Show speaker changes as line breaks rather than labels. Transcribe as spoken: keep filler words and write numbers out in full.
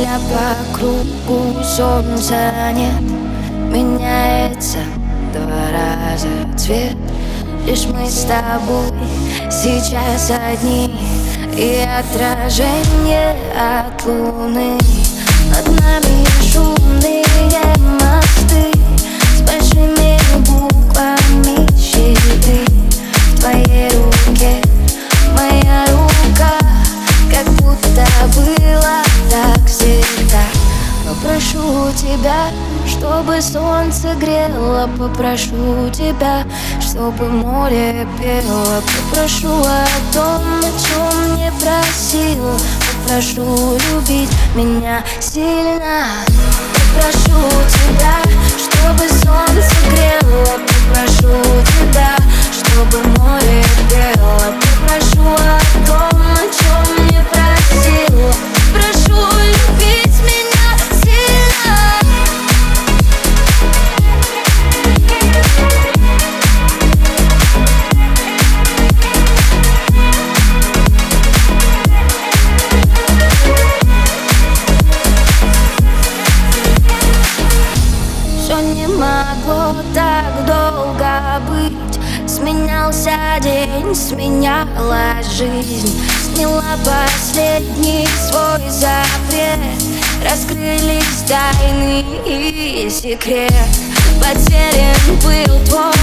меня по кругу, солнца нет. Меняется два раза цвет. Лишь мы с тобой сейчас одни, и отражение от луны. Над нами шумные мосты с большими буквами щиты. В твоей руке моя рука, как будто было так всегда. Попрошу тебя, чтобы солнце грело, попрошу тебя, чтобы море пело. Попрошу о том, о чем не просила, попрошу любить меня сильно. Попрошу тебя, чтобы солнце грело, попрошу тебя, чтобы море пело. Попрошу о том, о чем не просила, прошу любить меня сильно. Все не могло так долго быть. Сменялся день, сменялась жизнь. Сняла последний свой запрет. Раскрылись тайны и секрет. Потерян был твой